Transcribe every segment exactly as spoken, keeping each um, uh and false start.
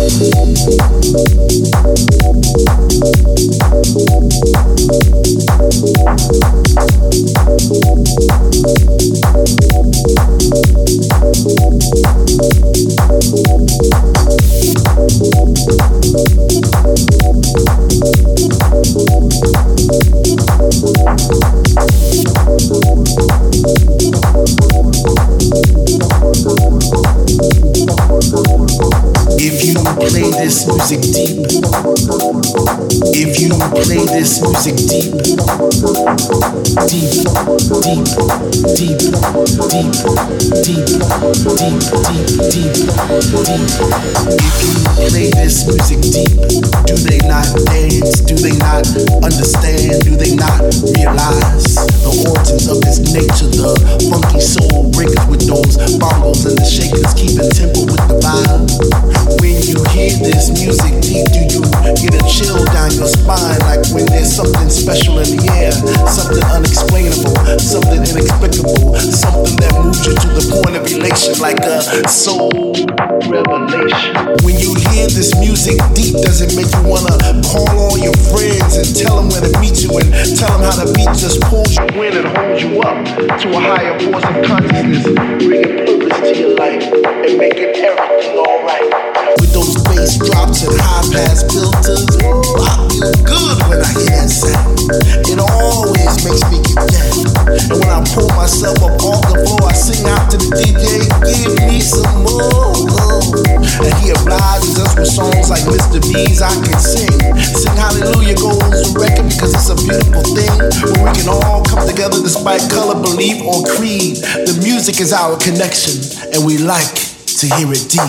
Is our connection, and we like to hear it deep.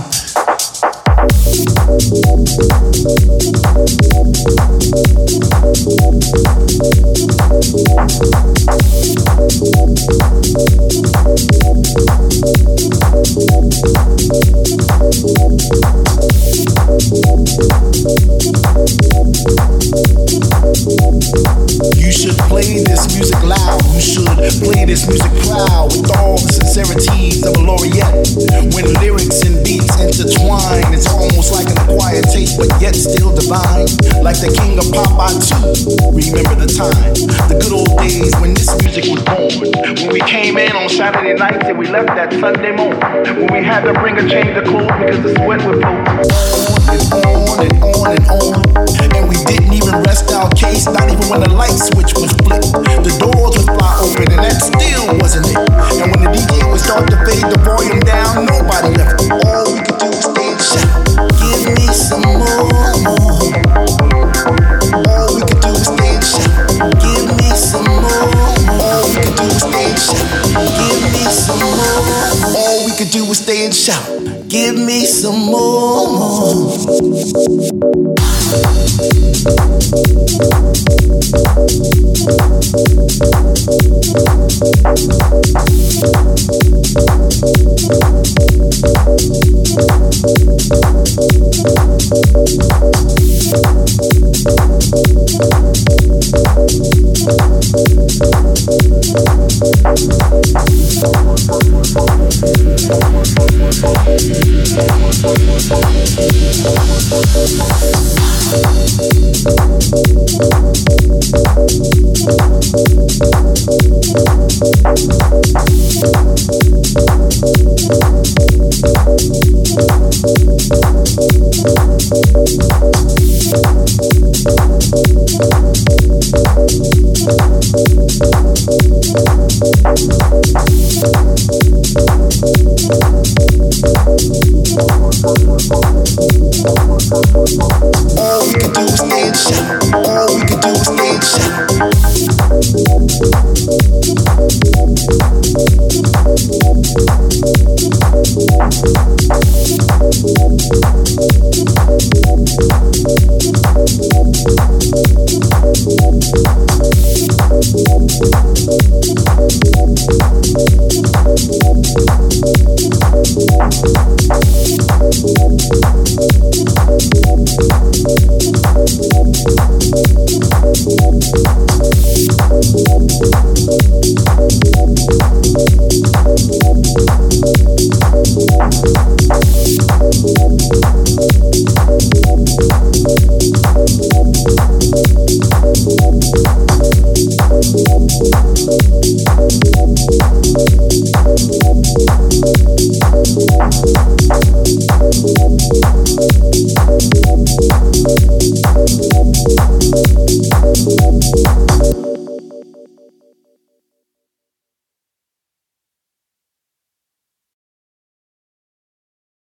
You should play this music loud. You should play this music proud with all the sincerities of a laureate. When lyrics and beats intertwine, it's almost like an acquired taste, but yet still divine. Like the king of pop, I too remember the time, the good old days when this music was born. When we came in on Saturday nights and we left that Sunday morning. When we had to bring a change of clothes because the sweat would flow on and on and on and on. And we didn't even rest our case, not even when the light switch was flipped. The doors would fly open and that still wasn't it. And when the D J would start to fade the volume down, nobody left. All we could do was stay and shout, give me some more, more. All we could do was stay and shout, give me some more. All we could do was stay and shout, give me some more. All we could do was stay and shout, give me some more.